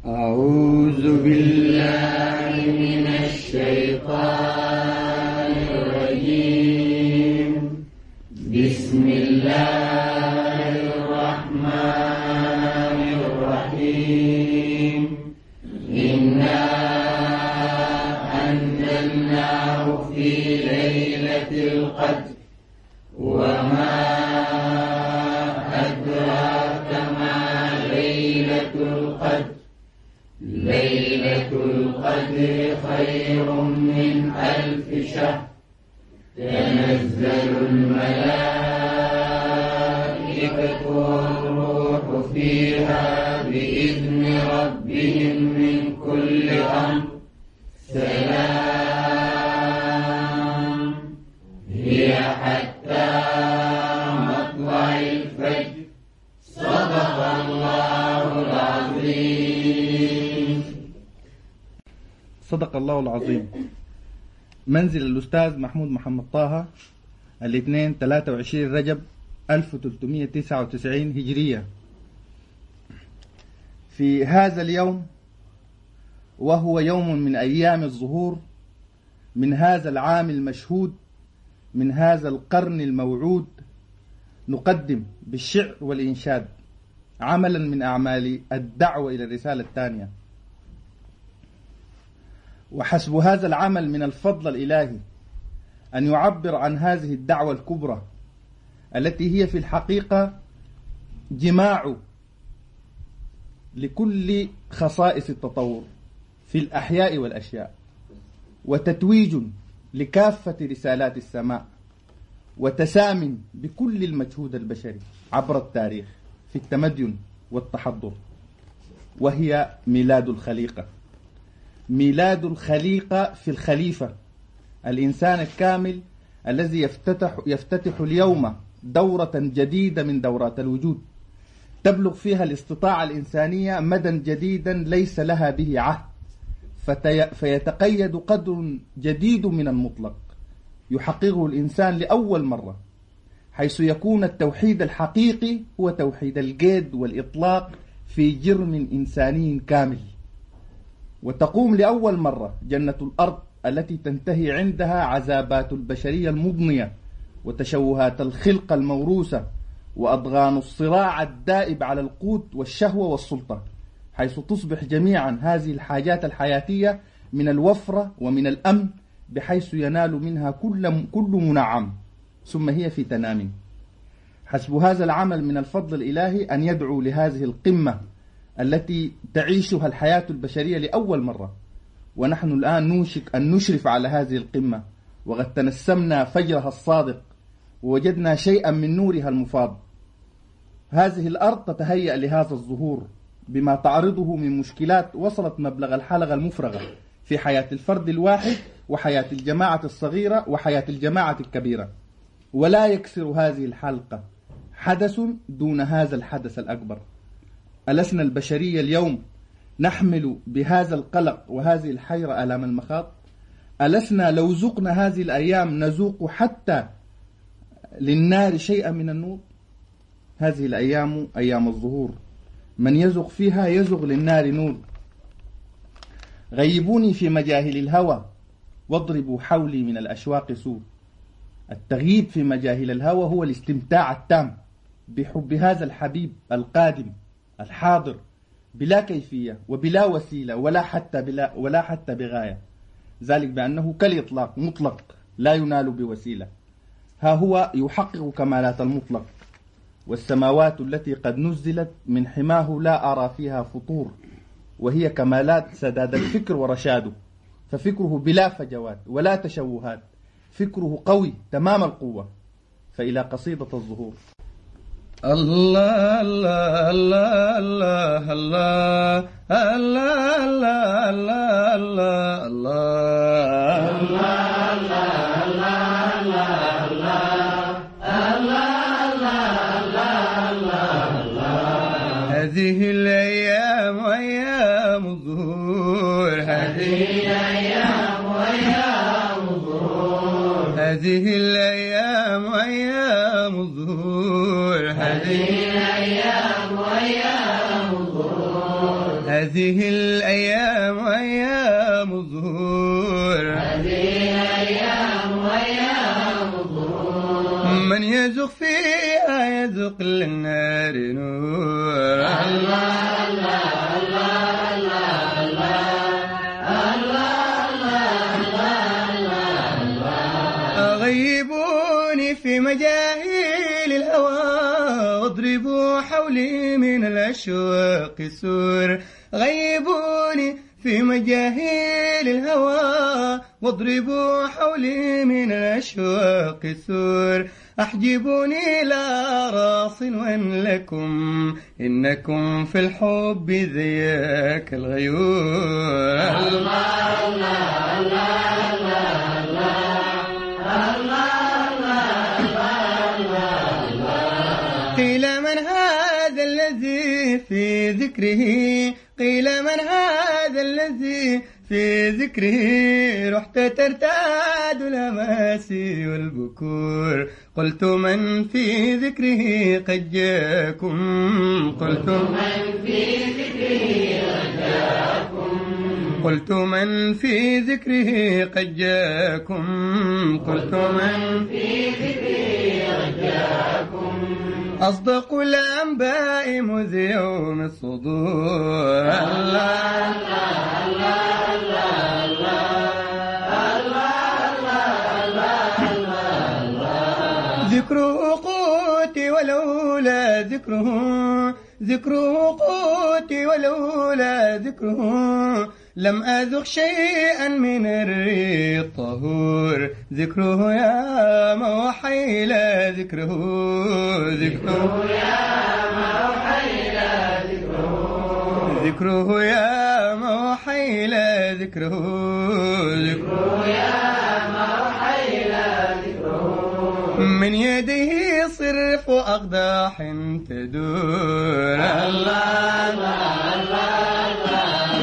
أعوذ بالله من الشيطان الرجيم. بسم الله الرحمن الرحيم. إنا أنزلناه في ليلة القدر وما أدراك ما ليلة القدر. ليلة القدر خير من 1000 شهر. تنزل الملائكة والروح فيها بإذن ربهم من كل أمر. سلام هي حتى مطلع الفجر. صدق الله العظيم. صدق الله العظيم. منزل الأستاذ محمود محمد طه، الاثنين 23 رجب 1399 هجرية. في هذا اليوم وهو يوم من أيام الظهور من هذا العام المشهود من هذا القرن الموعود، نقدم بالشعر والإنشاد عملا من أعمال الدعوة إلى الرسالة الثانية. وحسب هذا العمل من الفضل الإلهي أن يعبر عن هذه الدعوة الكبرى التي هي في الحقيقة جماع لكل خصائص التطور في الأحياء والأشياء، وتتويج لكافة رسالات السماء، وتسام بكل المجهود البشري عبر التاريخ في التمدن والتحضر، وهي ميلاد الخليقة. ميلاد الخليقة في الخليفة، الإنسان الكامل الذي يفتتح اليوم دورة جديدة من دورات الوجود، تبلغ فيها الاستطاعة الإنسانية مدى جديدا ليس لها به عهد، فيتقيد قدر جديد من المطلق يحققه الإنسان لأول مرة، حيث يكون التوحيد الحقيقي هو توحيد القيد والإطلاق في جرم إنساني كامل. وتقوم لأول مرة جنة الأرض التي تنتهي عندها عذابات البشرية المضنية وتشوهات الخلقة الموروثة وأضغان الصراع الدائب على القوت والشهوة والسلطة، حيث تصبح جميعا هذه الحاجات الحياتية من الوفرة ومن الأمن، بحيث ينال منها كل منعم، ثم هي في تنام. حسب هذا العمل من الفضل الإلهي أن يدعو لهذه القمة التي تعيشها الحياة البشرية لأول مرة، ونحن الآن نوشك أن نشرف على هذه القمة، وقد تنسمنا فجرها الصادق ووجدنا شيئا من نورها المفاض. هذه الأرض تتهيأ لهذا الظهور بما تعرضه من مشكلات وصلت مبلغ الحلقة المفرغة في حياة الفرد الواحد وحياة الجماعة الصغيرة وحياة الجماعة الكبيرة، ولا يكسر هذه الحلقة حدث دون هذا الحدث الأكبر. ألسنا البشرية اليوم نحمل بهذا القلق وهذه الحيرة آلام المخاض؟ ألسنا لو ذقنا هذه الأيام نذوق حتى للنار شيئا من النور؟ هذه الأيام أيام الظهور، من يذق فيها يذق للنار نور. غيبوني في مجاهل الهوى واضربوا حولي من الأشواق سور. التغييب في مجاهل الهوى هو الاستمتاع التام بحب هذا الحبيب القادم الحاضر بلا كيفية وبلا وسيلة ولا حتى بغاية، ذلك بأنه كالإطلاق مطلق لا ينال بوسيلة. ها هو يحقق كمالات المطلق، والسماوات التي قد نزلت من حماه لا أرى فيها فطور، وهي كمالات سداد الفكر ورشاده، ففكره بلا فجوات ولا تشوهات، فكره قوي تمام القوة. فإلى قصيدة الظهور. الله الله الله الله الله الله الله الله الله. هذه الأيام أيام الظهور، هذه الأيام أيام الظهور، هذه الأيام أيام الظهور، هذه الأيام أيام الظهور، هذه هذه الأيام أيام الظهور، هذه الأيام أيام الظهور، من يزق فيها يزق للنار نور. الله الله الله الله الله الله الله. غيبوني في مجاهيل الهوى واضربوا حولي من الأشواق سور. غيبوني في مجاهيل الهوى واضربوا حولي من الأشواق سور. أحجبوني لا راص وإن لكم إنكم في الحب ذياك الغيور. الله الله الله الله. قيل من هذا الذي في ذكره، قيل من هذا الذي في ذكره رحت ترتاد الأماسي والبكور. قلت من في ذكره قد جاكم، قلت من في ذكره قد جاءكم، قلت من في ذكره قد جاكم، قلت من في ذكره قد جاءكم. أصدق الأنباء مذ يوم الصدور. الله الله الله الله الله. ذكره قوتي ولولا ذكره، ذكره قوتي ولولا ذكره لم أذق شيئا من الري الطهور. ذكره يا موحى إلى ذكره، ذكره يا موحى إلى ذكره، ذكره يا موحى إلى ذكره، ذكره يا موحى إلى ذكره. من يده صرف أقداح تدور. الله الله الله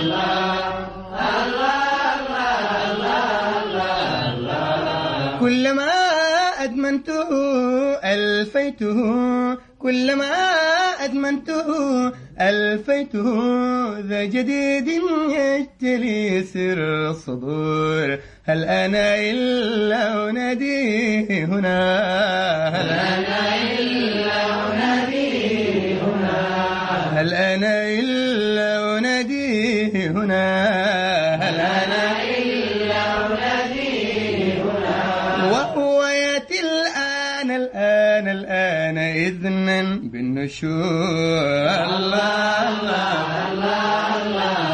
الله. كلما أدمنته ألفيته، كلما أدمنته ألفيته ذا جديد يجتلي سر الصدور. هل أنا إلا أناديه هنا، هل أنا إلا أناديه هنا، هل أنا إلا أناديه هنا، هل أنا إلا أناديه هنا. وهو يأتي الآن الآن الآن إذنا بالنشور. الله الله الله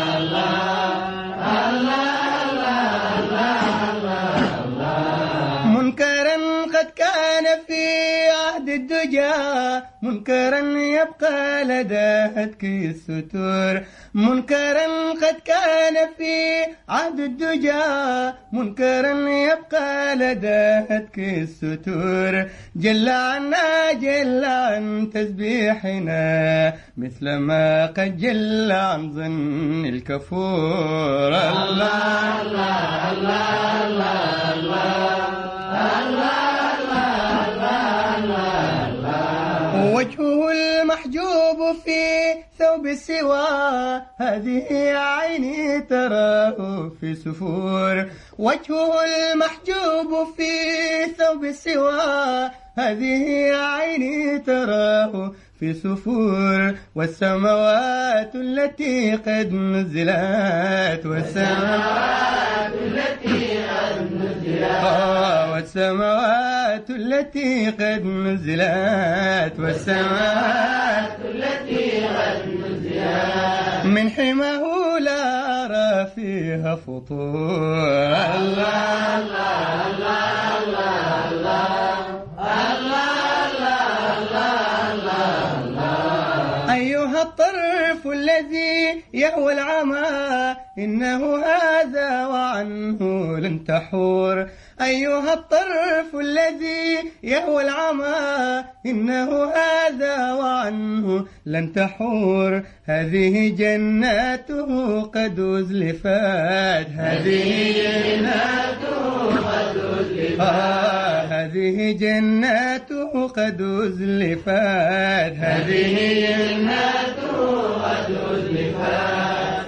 الله. منكرا قد كان في عهد الدجى، منكرا يبقى لدى هتك الستور. منكرا قد كان في عهد الدجى، منكرا يبقى لدى هتك الستور. جل عنا جل عن تسبيحنا مثل ما قد جل عن ظن الكفور. الله الله الله الله الله. وجهه المحجوب في ثوب السوى، هذه عيني تراه في سفور. وجهه المحجوب في ثوب السوى، هذه عيني تراه في سفور. والسماوات التي قد نزلت، والسماوات التي قد نزلت، والسماوات التي قد نزلت، والسماوات التي قد نزلت من حماه لا أرى فيها فطور. الله الله الله الله الله. أيها الطرف الذي يهوى العمى إنه هذا وعنه لن تحور. أيها الطرف الذي يهوى العمى إنه هذا وعنه لن تحور. هذه جناته قد أزلفت، هذه جناته قد أزلفت، هذه جناته قد أزلفت، هذه جناته قد أزلفت.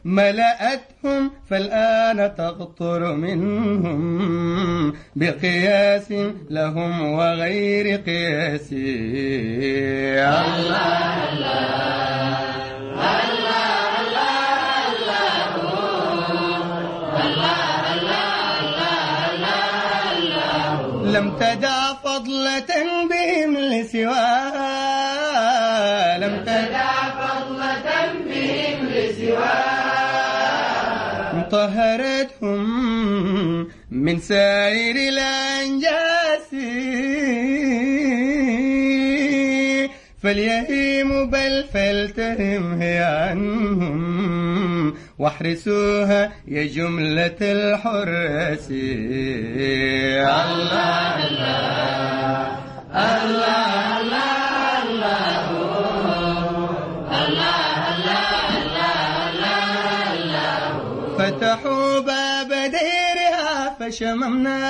ملأتهم فالآن تقطر منهم بقياس لهم وغير قياس. الله لم تدع فضلة بهم لسواها، لم تدع فضلة بهم لسواها، طهرتهم من سائر الأنجاس، فليهيم بل فلتهم هي عنهم، واحرسوها يا جملة الحراس. الله الله الله الله فتحوا باب ديرها فشممنا،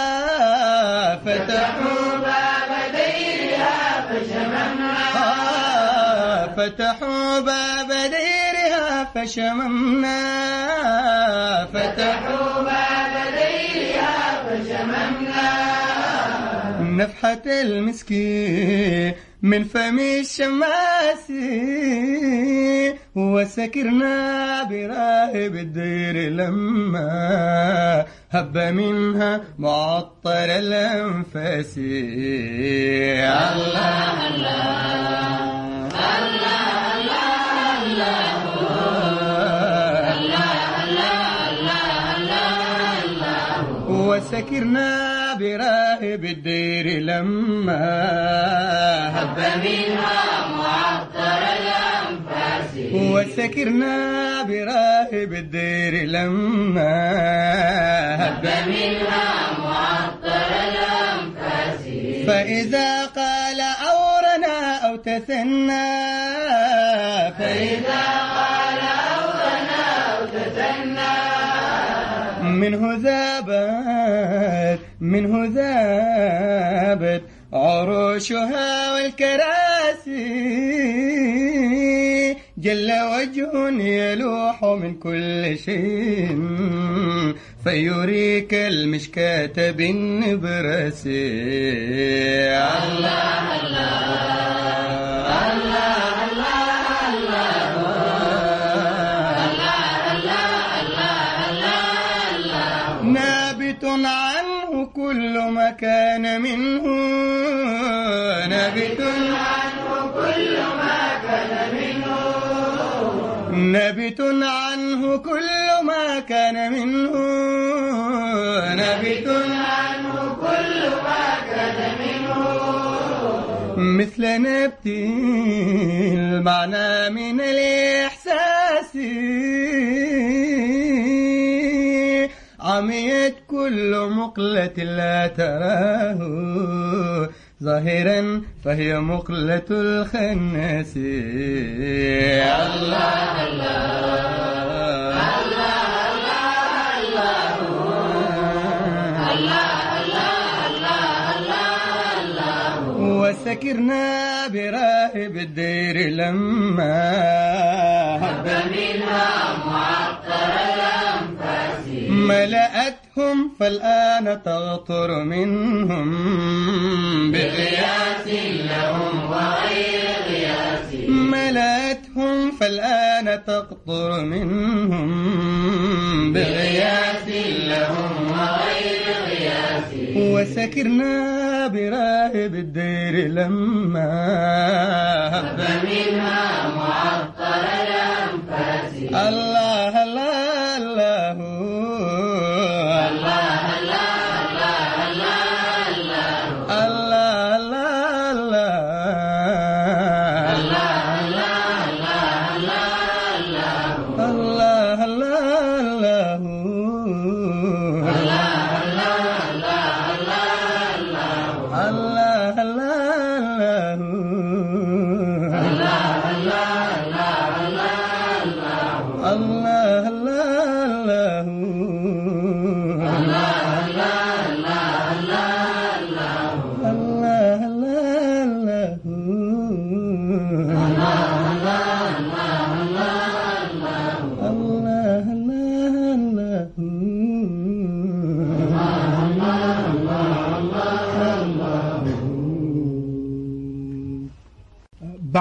فتحوا باب ديرها فشممنا، فتحوا باب ديرها فشممنا، فتحوا باب ديرها فشممنا، نفحة المسكين من فم الشماس، وسكرنا براهب الدير لما هب منها معطر الأنفاس. الله وسكرنا براهب الدير لما هب منها معطر الأنفاس، وسكرنا براهب الدير لما هب منها معطر الأنفاس، فإذا قال أورنا أو تثنى، فإذا قال أورنا أو تثنى، منه ذابت عروشها والكراسي، جل وجه يلوح من كل شيء، فيريك المشكاة بالنبرس. الله نابت عنه كل ما كان منه، نابت عنه كل ما كان منه، نابت عنه كل ما كان منه، نابت عنه كل ما كان منه، مثل نبت المعنى من الإحساس، عميت كل مقلة لا تراه ظاهرا فهي مقلة الخناس. الله وسكرنا براهب الدير لما هب منها معطر الأنفاس، ملأتهم فالآن تغطر منهم بغياس لهم وغير غياس، ملأتهم فالآن تقطر منهم بغياس لهم وغير غياس، وسكرنا براهب الدير لما هب منها معطر الأنفاس. الله الله الله Allah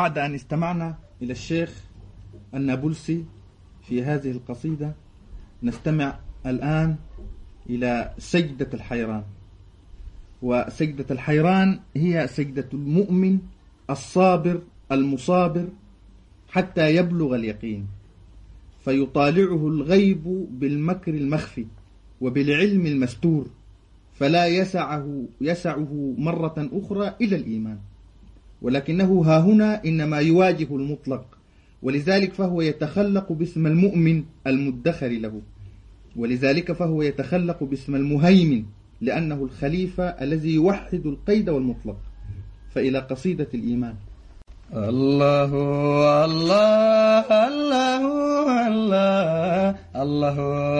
بعد أن استمعنا إلى الشيخ النابلسي في هذه القصيدة، نستمع الآن إلى سجدة الحيران. وسجدة الحيران هي سجدة المؤمن الصابر المصابر حتى يبلغ اليقين، فيطالعه الغيب بالمكر المخفي وبالعلم المستور، فلا يسعه مرة أخرى إلى الإيمان، ولكنه هاهنا إنما يواجه المطلق، ولذلك فهو يتخلق باسم المؤمن المدخر له، ولذلك فهو يتخلق باسم المهيمن لأنه الخليفة الذي يوحد القيد والمطلق. فإلى قصيدة الإيمان. الله الله الله الله الله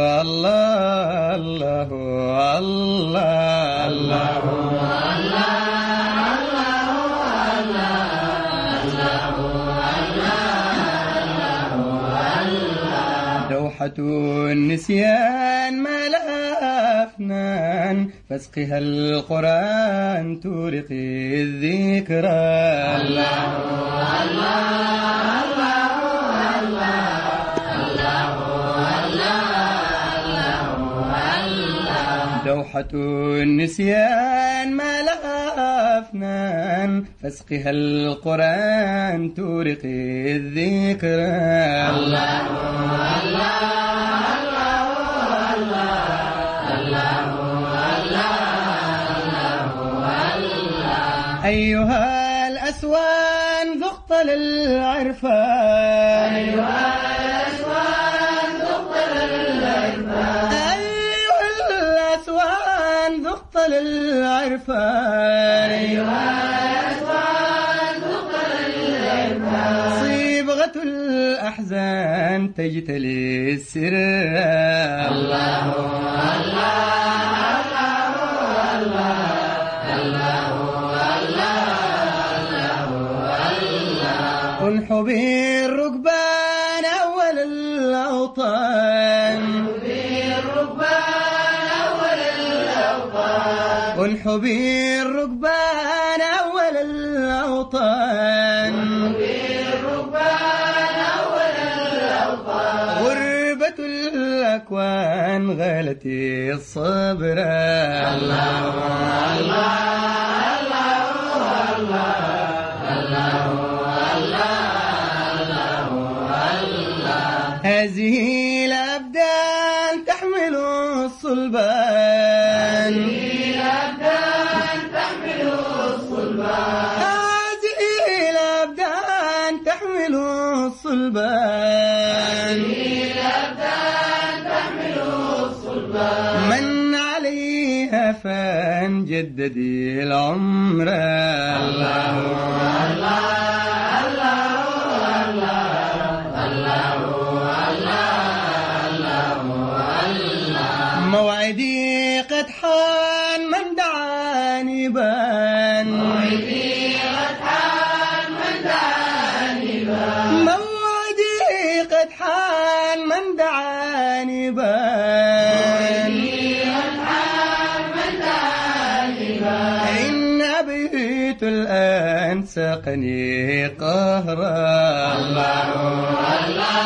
الله الله الله دوحة النسيان ما لها أفنان، فاسقها القرآن تورقي الذكرى. الله الله الله الله. دوحة النسيان ما لها أفنان، فاسقها القرآن تورقي الذكرى. الله أيها الأسوان ذقت للعرفان، أيها الأسوان ذقت للعرفان، أيها الأسوان ذقت للعرفان، أيها الأسوان ذقت للعرفان. صيبغة الأحزان تجتلي السر. الله الله أنحو به الركبان أول الأوطان، أنحو به الركبان أول الأوطان، غربة الأكوان غالتي الصبر. الله الله هذه الأبدان تحمل الصلبان، هذه الأبدان تحمل الصلبان، من عليها فان جددي العمر. الله الله موعدي قد حان من دعاني بان، موعدي قد حان من دعاني بان، موعدي قد حان من دعاني بان، موعدي قد حان من دعاني بان. إن أبيت الآن ساقني قهرا. الله الله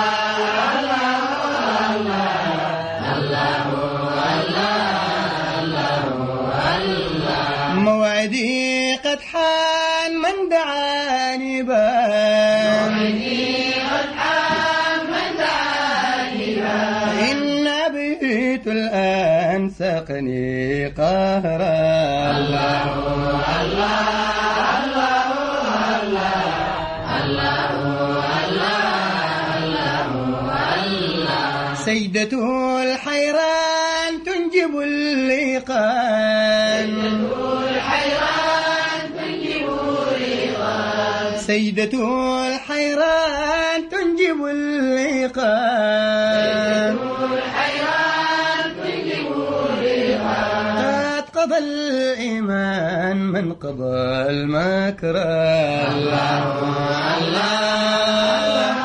موعدي قد حان من دعاني بان، موعدي قد حان من دعاني بان. إن أبيت الآن ساقني قهرا. الله الله سيدته الحيران تنجب اللقان، سيدته الحيران تنجب اللقان، قد قضى الإيمان من قضى المكر. الله الله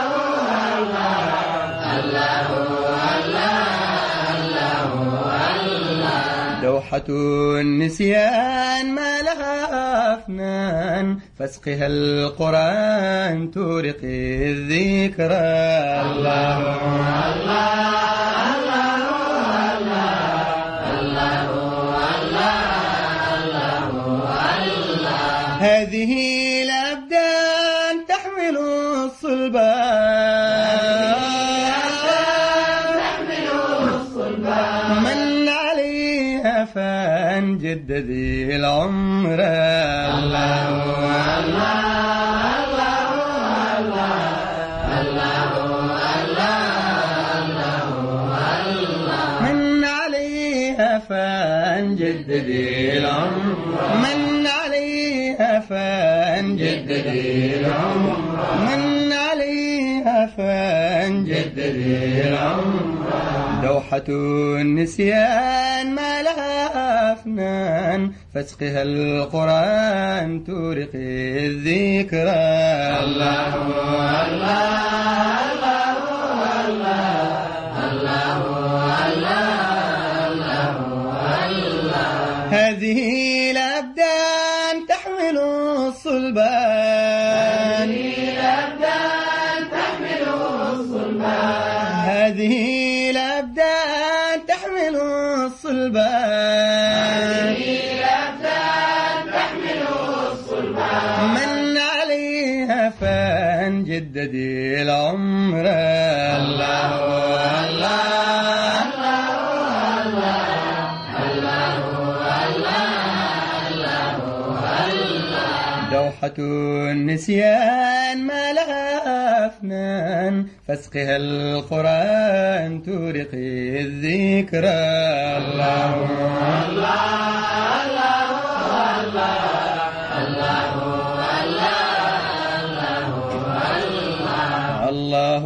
دوحة النسيان ما لها أفنان، فاسقها القرآن تورقي الذكرى. الله هذه الأبدان تحمل الصلبان، من عليها فانجدد العمر. الله من عليها فانجدد العمر، من عليها فانجدد العمر، من عليها فانجدد العمر. دوحة النسيان ما لها أفنان، فاسقها القرآن تورقي الذكرى. الله هذه الأبدان تحمل الصلبان، هذه الأبدان تحمل الصلبان، من عليها فانجدد العمر. الله دوحة النسيان ما لها أفنان، فاسقها القرآن تورقي الذكرى. الله الله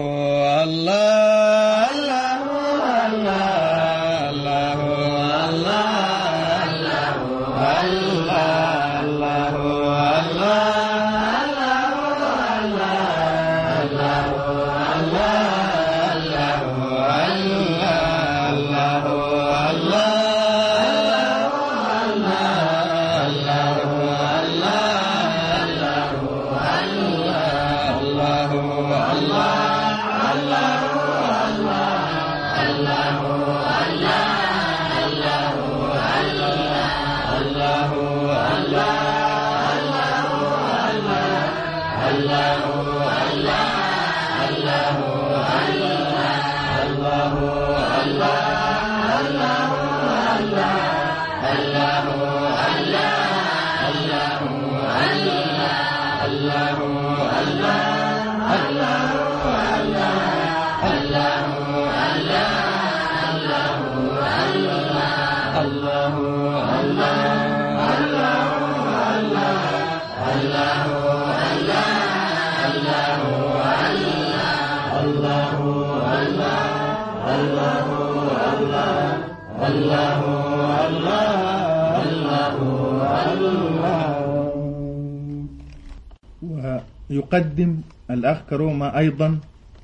ويقدم الأخ كروما أيضا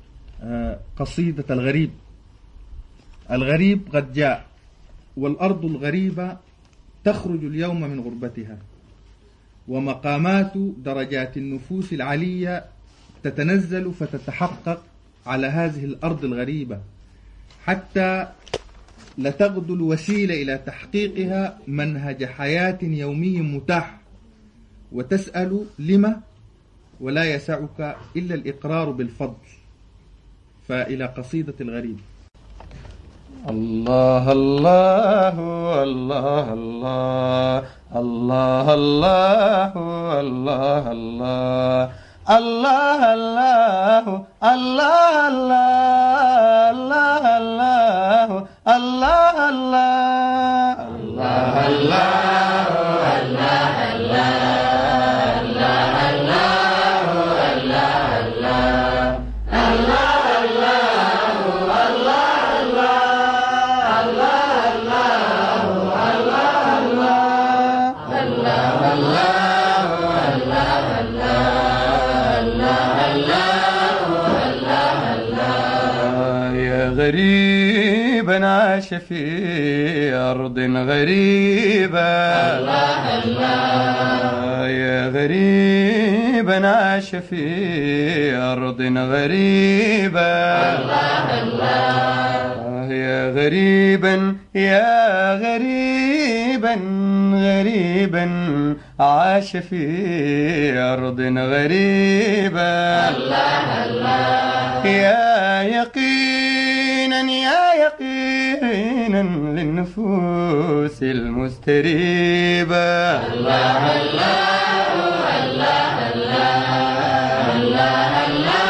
قصيدة الغريب. الغريب قد جاء، والأرض الغريبة تخرج اليوم من غربتها، ومقامات درجات النفوس العلية تتنزل فتتحقق على هذه الأرض الغريبة، حتى لتغدو الوسيلة إلى تحقيقها منهج حياة يومي متاح، وتسأل لما ولا يسعك إلا الإقرار بالفضل. فإلى قصيدة الغريب. الله الله الله الله الله الله الله الله الله الله الله الله غريبا عاش في أرض غريبة. الله الله يا غريبا عاش في أرض غريبة. الله الله يا غريبا يا غريبا غريبا عاش في أرض غريبة. الله الله يا يقينا للنفوس المستريبة. الله الله الله الله الله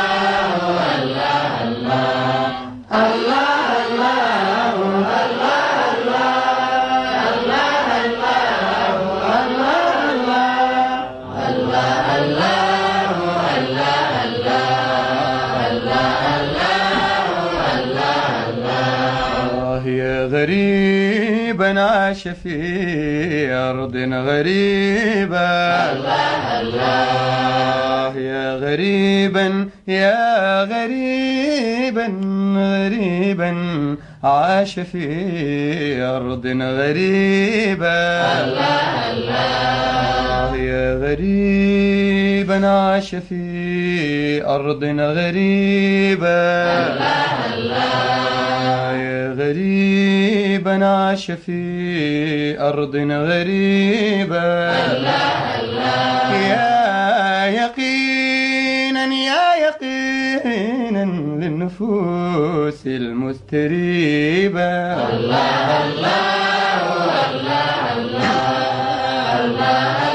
غريبا عاش في أرض غريبة. الله الله يا غريبا يا غريبا غريبا عاش في أرض غريبة. الله الله يا غريبا عاش في أرض غريبة. الله الله يا غريبا عاش في أرض غريبة. الله الله يا يقينا للنفوس المستريبة. الله الله الله الله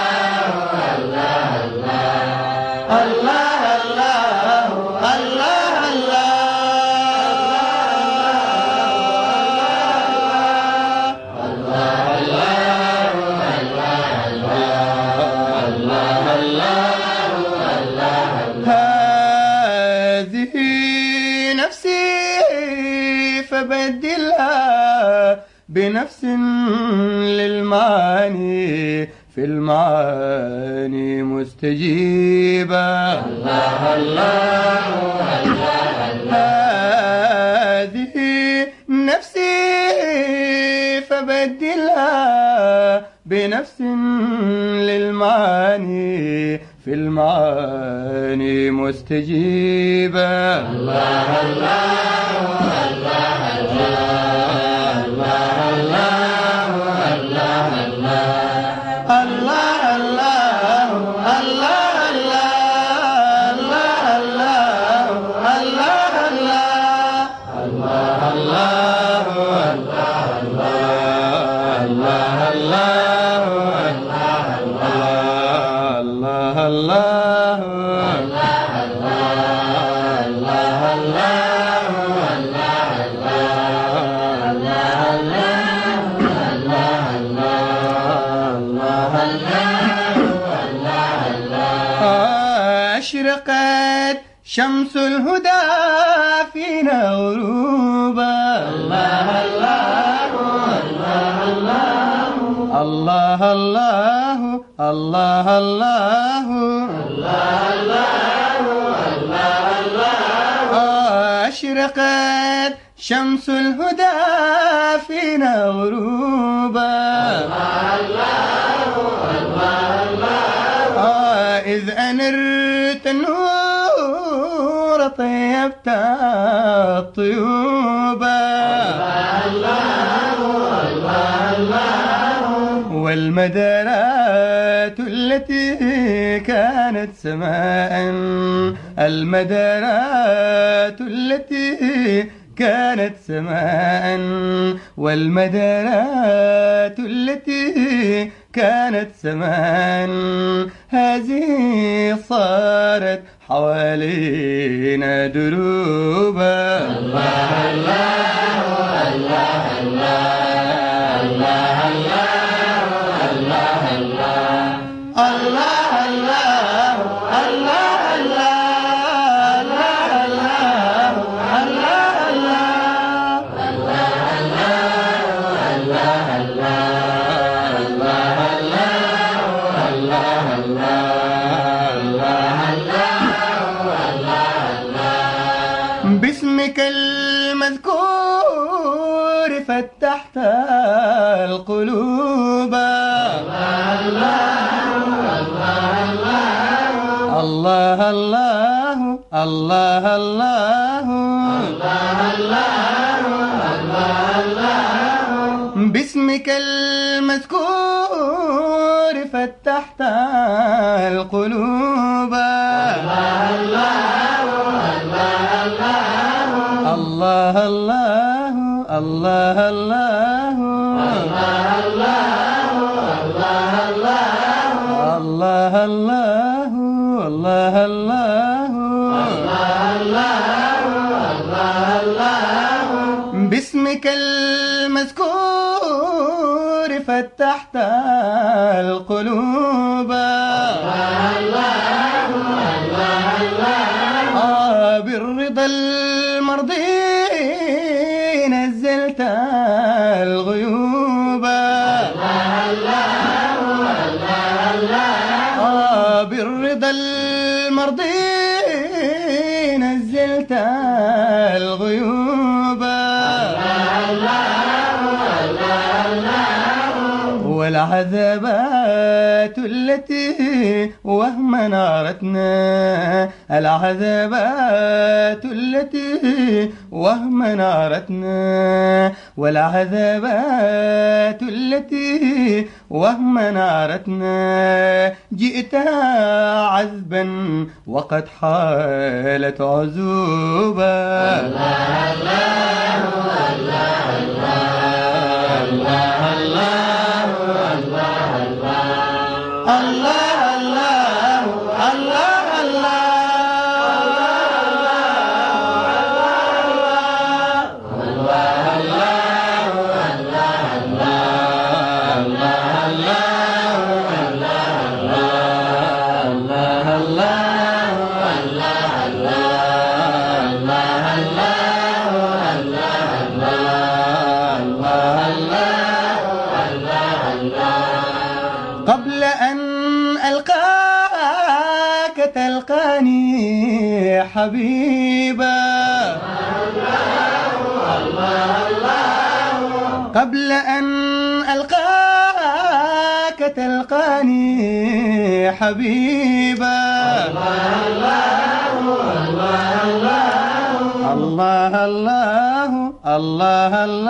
فبدلها بنفس للمعاني في المعاني مستجيبة. الله الله هذه نفسي فبدلها بنفس للمعاني في المعاني مستجيبة. الله الله أشرقت شمس الهدى فينا غروبا. الله الله الله الله الله الله الله. أشرقت شمس الهدى فينا غروبا. إذ أنرت النور طيبت الطيوبا. والمدارات التي كانت سماء، المدارات التي كانت سماء، والمدارات التي كانت سماء، هذه صارت حوالينا دروبا. الله الله الله الله باسمك المذكور فتحت القلوب. الله الله الله الله باسمك المذكور فتحت القلوب. الله الله الله الله الله الله الله الله باسمك المذكور فتحت القلوب. بالرضا المرضي نزلت الغيوب. بالرضا المرضي نزلت الغيوب. والعذابات التي وهما نارتنا، العذابات التي وهما نارتنا، والعذابات التي وهما نارتنا، جئتها عذبا وقد حالت عزوبا. الله الله الله الله الله قبل أن ألقاك تلقاني حبيبا. قبل أن ألقاك تلقاني حبيبا. الله الله الله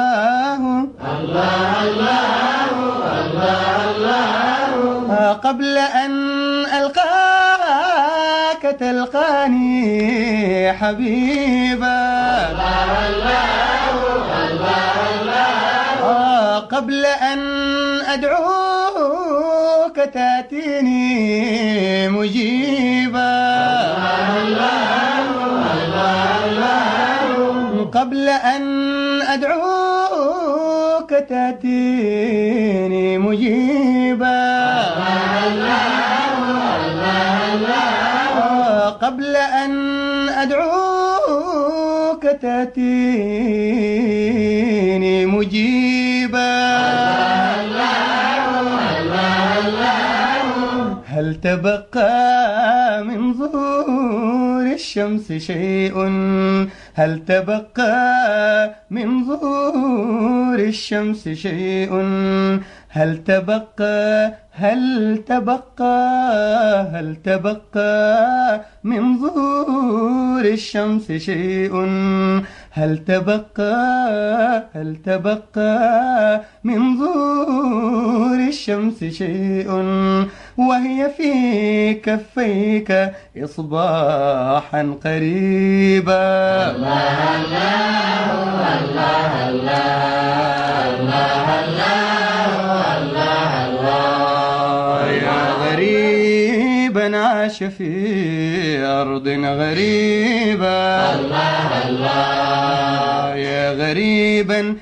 الله قبل أن ألقاك تلقاني حبيبا. قبل أن أدعوك تأتيني مجيبا. قبل أن أدعوك تأتيني مجيبا. قبل أن أدعوك تأتيني مجيبا. هل تبقى من ظهور الشمس شيء؟ هل تبقى من ظهور الشمس شيء؟ هل تبقى هل تبقى من ظهور الشمس شيء؟ هل تبقى من ظهور الشمس شيء؟ وهي في كفيك إصباحا قريبا. الله الله الله الله الله الله يا غريبا عاش في أرض غريبة. الله الله يا غريبا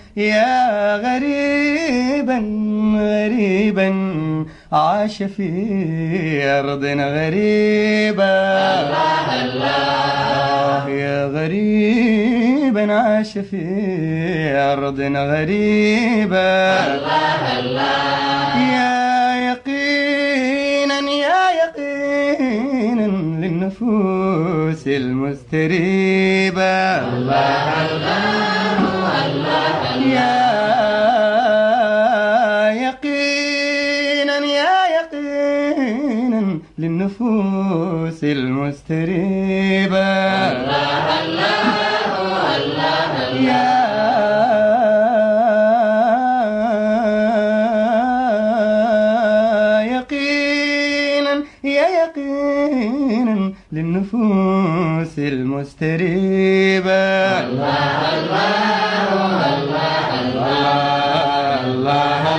غريبا عاش في أرض غريبة. الله الله يا غريبا عاش في أرض غريبة. الله الله يا يقينا للنفوس المستريبة. الله الله يا للنفوس المستريبة. الله الله الله يا يقينا للنفوس المستريبة. الله الله الله الله الله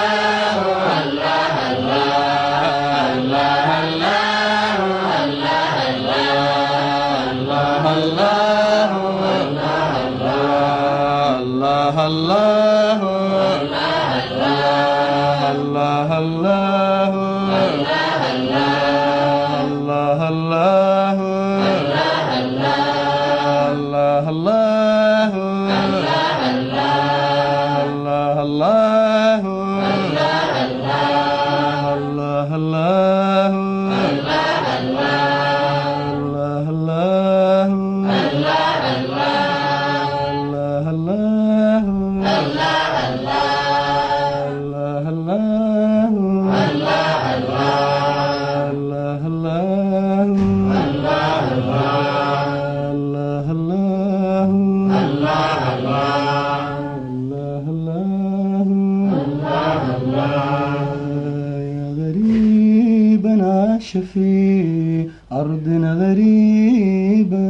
في أرضنا غريبة.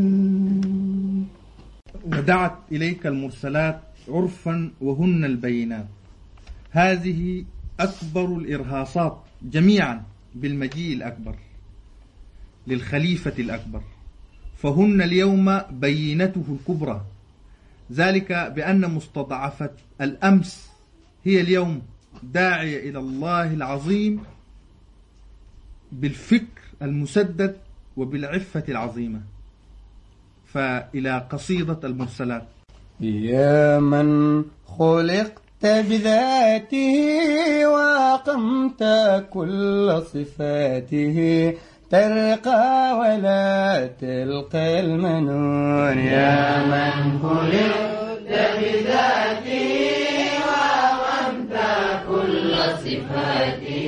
ودعت إليك المرسلات عرفا وهن البينات. هذه أكبر الإرهاصات جميعا بالمجيء الأكبر للخليفة الأكبر، فهن اليوم بينته الكبرى، ذلك بأن مستضعفة الأمس هي اليوم داعية إلى الله العظيم بالفكر المسدد وبالعفة العظيمة. فإلى قصيدة المرسلات. يا من خلقت بذاته وأقمت كل صفاته، ترقى ولا تلقى المنون. يا من خلقت بذاته وأقمت كل صفاته،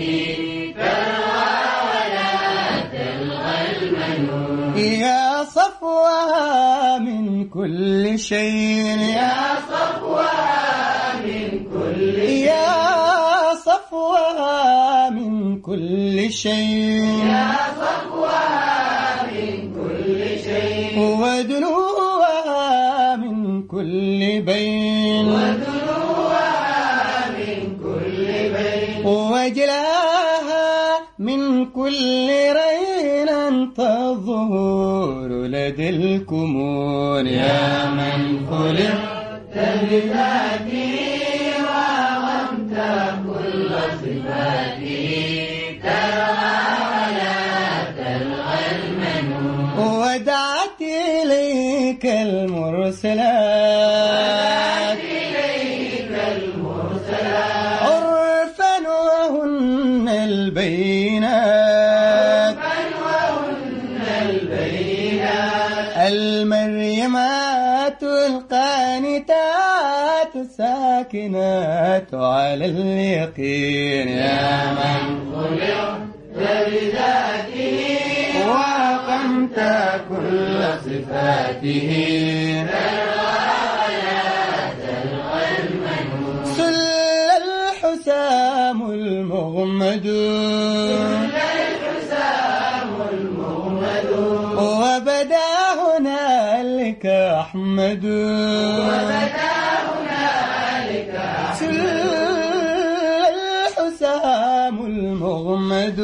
يا صفوها من كل شيء، يا صفوها من كل شيء، يا صفوها من كل شيء، يا صفوها من كل شيء، ودنوها من كل بين، ودنوها من كل بين، وجلاها من كل رين، أنت الظهور لدى الكمون. يا من خلقت بذاته وأقمت كل صفاته، ترى ولا تلقى المنون. ودعت إليك المرسلات، عرفا وهن البينات، المريمات القانتات الساكنات على اليقين. يا من خلقت بذاته وأقمت كل صفاته، سل الحسام المغمد، وبدا هنالك أحمد، سل الحسام المغمد،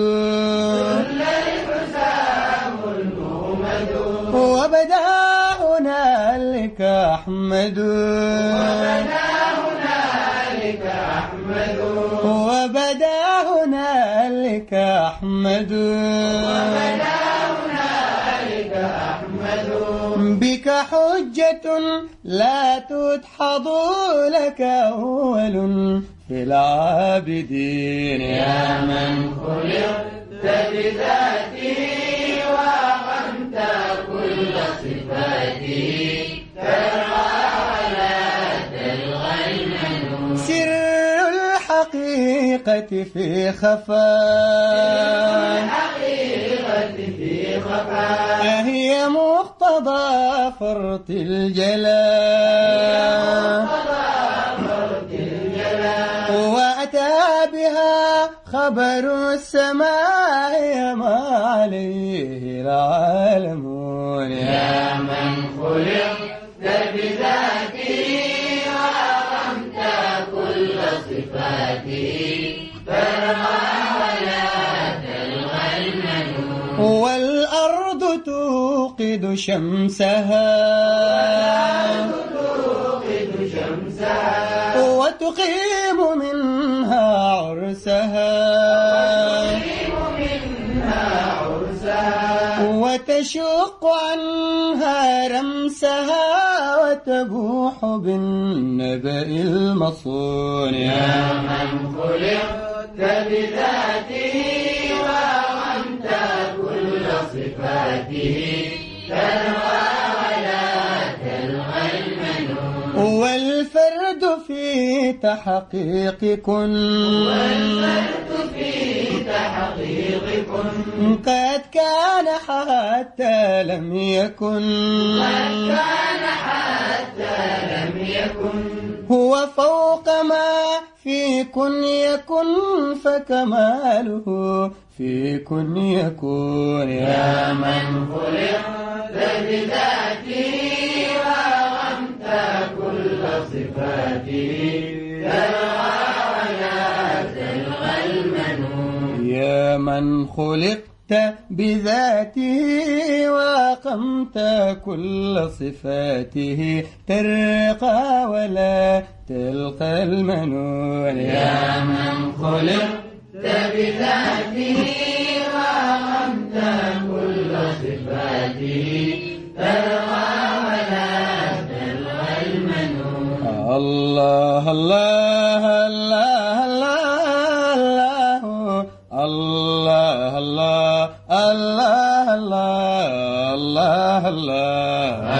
وبدا هنالك أحمد، وبدا هنالك أحمد، بك حجة لا تدحض لك أول في العابدين. يا من خلقت بذاته وأقمت كل صفاته، ترى ولا تلقى المنون. سر الحقيقة في خفاء، في خفاء أهي مقتضى فرط الجلال وأتى بها خبر السماء ما عليه العالمون يا من خلقت بذاته وأقمت كل صفاته ترى ولا تلغى المنون والأرض توقد شمسها وتقيم منها عرسها وتشق عنها رمسها وتبوح بالنبأ المصون يا من خلقت بذاته وأقمت كل صفاته ترى ولا تلغى المنون والفرد في تحقيق كن قد كان حتى لم يكن هو فوق ما في كن يكن فكماله في كن يكون يا من خلقت بذاته وأقمت كل صفاته ترى ولا تلغى المنون يا من خلقت بذاته وأقمت كل صفاته ترقى ولا تلقى المنون يا من خلقت بذاته وأقمت كل صفاته ترقى ولا تلغى المنون الله الله الله الله الله الله الله الله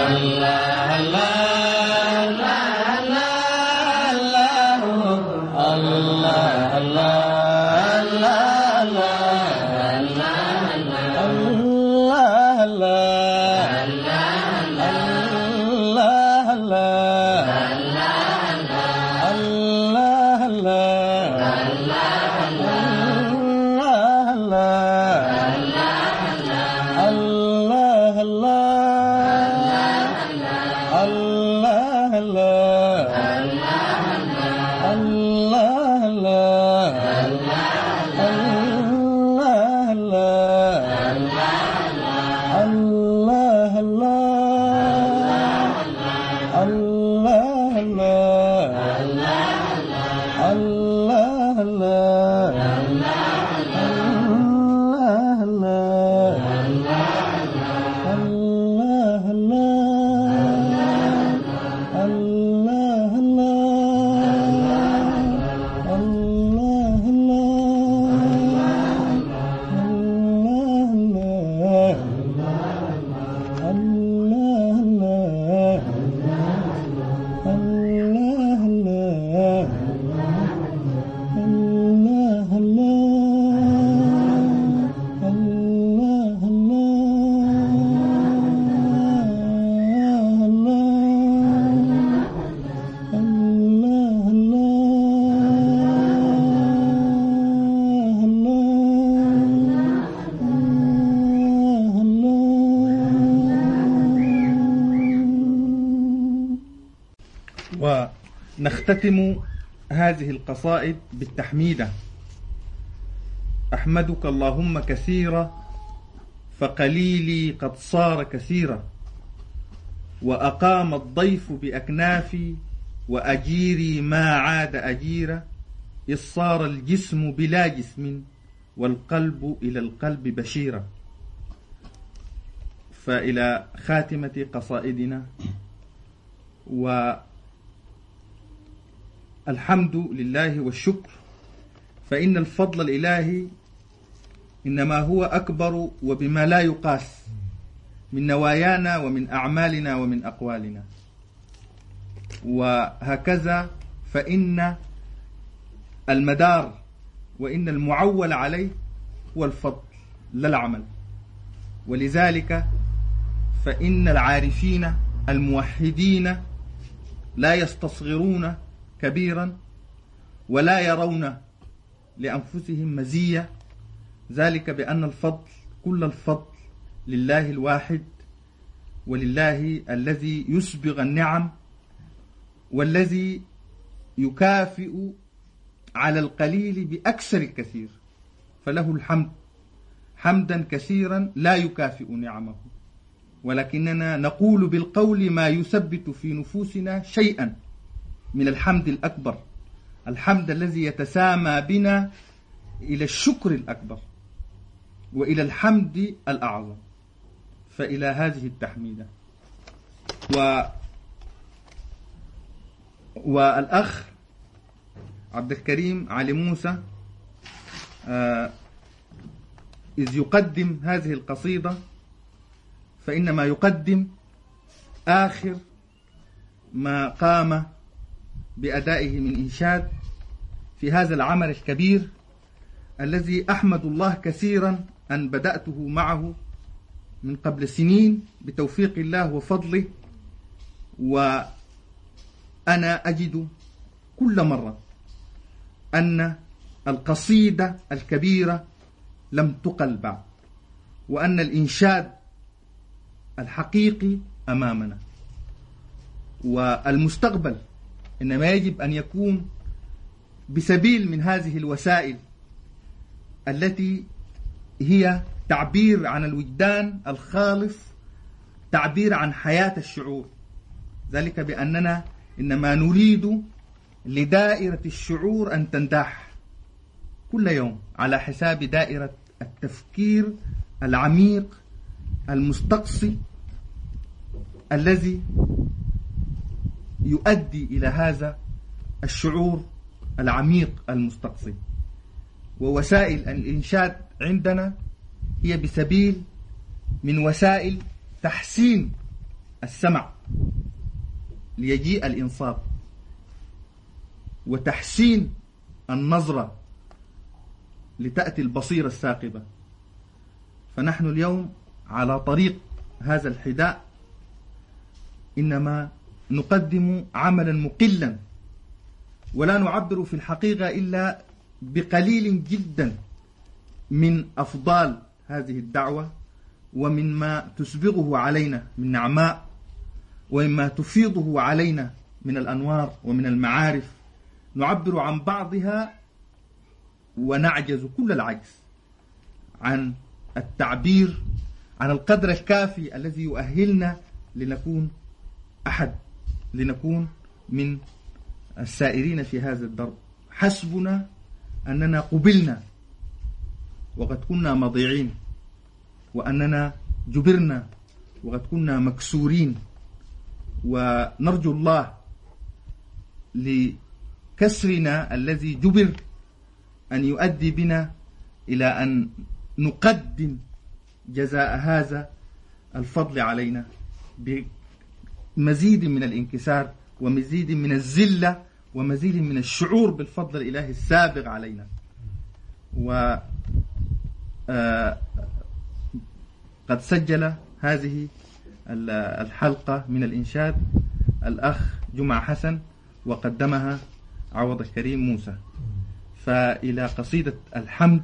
ونختتم هذه القصائد بالتحميدة. أحمدك اللهم كثيرا فقليلي قد صار كثيرا، وأقام الضيف بأكنافي وأجيري ما عاد أجيرا، إذ صار الجسم بلا جسم والقلب إلى القلب بشيرا. فإلى خاتمة قصائدنا، والحمد لله والشكر، فإن الفضل الإلهي إنما هو أكبر وبما لا يقاس من نوايانا ومن أعمالنا ومن أقوالنا. وهكذا فإن المدار وإن المعول عليه هو الفضل لا العمل. ولذلك فإن العارفين الموحدين لا يستصغرون كبيرا ولا يرون لأنفسهم مزية، ذلك بأن الفضل كل الفضل لله الواحد، ولله الذي يسبغ النعم، والذي يكافئ على القليل بأكثر الكثير، فله الحمد حمدا كثيرا لا يكافئ نعمه، ولكننا نقول بالقول ما يثبت في نفوسنا شيئا من الحمد الأكبر، الحمد الذي يتسامى بنا إلى الشكر الأكبر وإلى الحمد الأعظم. فإلى هذه التحميدة. والأخ عبد الكريم علي موسى إذ يقدم هذه القصيدة فإنما يقدم آخر ما قام بأدائه من إنشاد في هذا العمل الكبير الذي أحمد الله كثيرا أن بدأته معه من قبل سنين بتوفيق الله وفضله، وأنا أجد كل مرة أن القصيدة الكبيرة لم تقل بعد، وأن الإنشاد الحقيقي أمامنا، والمستقبل إنما يجب أن يكون بسبيل من هذه الوسائل التي هي تعبير عن الوجدان الخالص، تعبير عن حياة الشعور، ذلك بأننا إنما نريد لدائرة الشعور أن تنداح كل يوم على حساب دائرة التفكير العميق المستقصي الذي يؤدي إلى هذا الشعور العميق المستقصي. ووسائل الإنشاد عندنا هي بسبيل من وسائل تحسين السمع ليجيء الإنصات، وتحسين النظرة لتأتي البصيرة الثاقبة. فنحن اليوم على طريق هذا الحداء إنما نقدم عملا مقلا، ولا نعبر في الحقيقة إلا بقليل جدا من أفضال هذه الدعوة، ومن ما تسبغه علينا من نعماء، ومما تفيضه علينا من الأنوار ومن المعارف. نعبر عن بعضها ونعجز كل العجز عن التعبير عن القدر الكافي الذي يؤهلنا لنكون أحد، لنكون من السائرين في هذا الدرب. حسبنا أننا قبلنا وقد كنا مضيعين، وأننا جبرنا وقد كنا مكسورين، ونرجو الله لكسرنا الذي جبر أن يؤدي بنا إلى أن نقدم جزاء هذا الفضل علينا بمزيد من الانكسار ومزيد من الذلة ومزيد من الشعور بالفضل الإلهي السابق علينا. قد سجل هذه الحلقة من الإنشاد الأخ جمعة حسن، وقدمها عوض الكريم موسى. فإلى قصيدة الحمد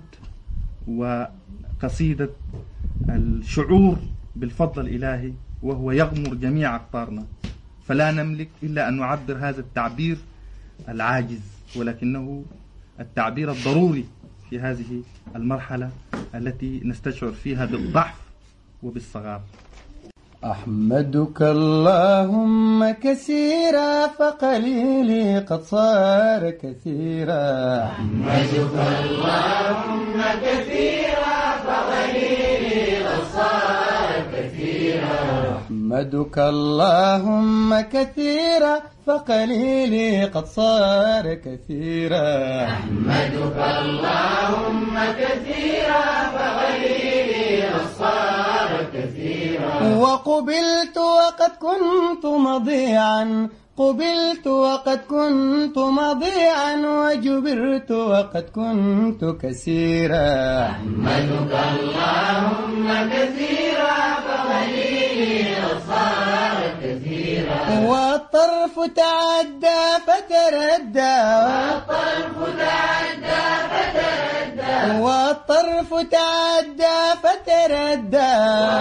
وقصيدة الشعور بالفضل الإلهي وهو يغمر جميع أقطارنا، فلا نملك إلا أن نعبر هذا التعبير العاجز، ولكنه التعبير الضروري في هذه المرحلة التي نستشعر فيها بالضعف وبالصغار. أحمدك اللهم كثيرا فقليلي قد صار كثيرا. أحمدك اللهم كثيرا فقليلي قد صار كثيرا. أحمدك اللهم كثيرا فقليلي قد صار كثيرا. أحمدك اللهم كثيرا فقليلي قد صار كثيرا. وقبلت وقد كنت مضيعا قبلت وقد كنت مضيعا وجبرت وقد كنت كثيرا أحمدك اللهم كثيرا فقليلي صار كثيرا والطرف تعدى فتردى والطرف تعدى فتردى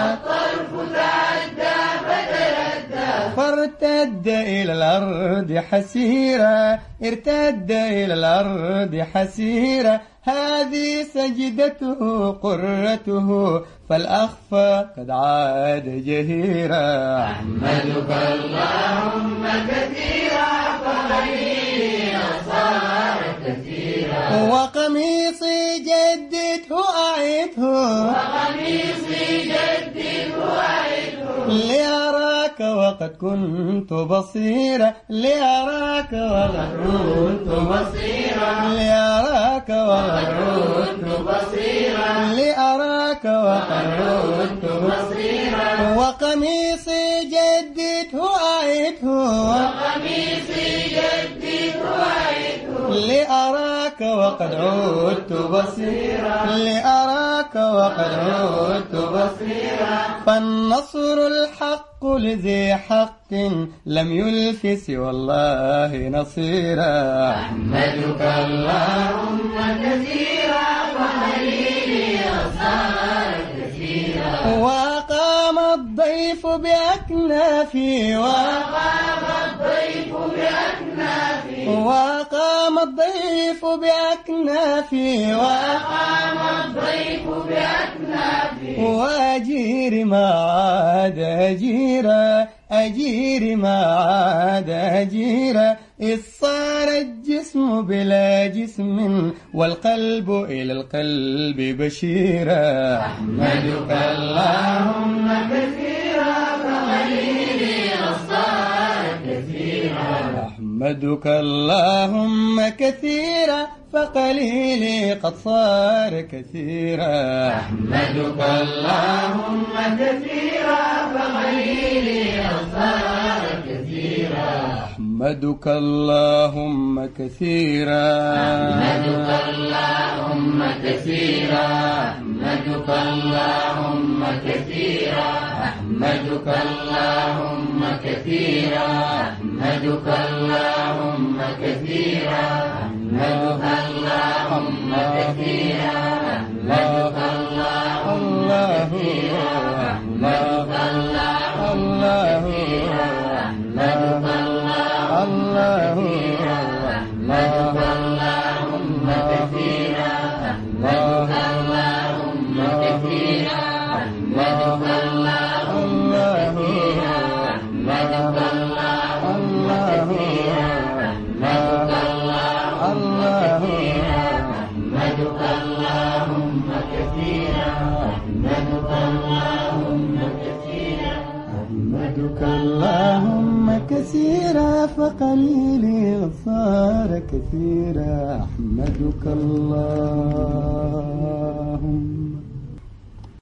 فارتد إلى الأرض حسيرا ارتد إلى الأرض حسيرا هذه سجدته قرته فالأخفى قد عاد جهيرا أحمدك اللهم كثيرا فقليلي صار كثيرا وقميصي جدده أعده لأراك وقد كنت بصيرا لأراك وقد كنت بصيرا لأراك وقد كنت بصيرا لأراك وقد كنت بصيرا وقميصي جدده أعده لأراك وقد عدت بصيرا لأراك وقد عدت بصيرا فالنصر الحق لذي حق لم يلف سوى الله نصيرا أحمدك اللهم كثيرا فقليلي صار كثيرا وقام الضيف بأكنافي وقام الضيف بأكنافي وأجير ما عاد أجيرا أجير ما عاد أجيرا إذ صار الجسم بلا جسم والقلب إلى القلب بشيرا أحمدك اللهم كثيرا فقليلي صار كثيرا أحمدك اللهم كثيرا فقليلي قد صار كثيرا أحمدك اللهم كثيرا فقليلي صار كثيرا أحمدك اللهم كثيرا أحمدك اللهم كثيرا أحمدك اللهم كثيرا أحمدك اللهم كثيرا أحمدك اللهم كثيرا أحمدك اللهم كثيرا أحمدك اللهم كثيرا أحمدك اللهم كثيرا أحمدك اللهم كثيرا أحمدك اللهم كثيرا أحمدك اللهم كثيرا أحمدك اللهم كثيرا أحمدك اللهم كثيرا أحمدك اللهم كثيرا أحمدك اللهم كثيرا فقليلي صار كثيرا أحمدك اللهم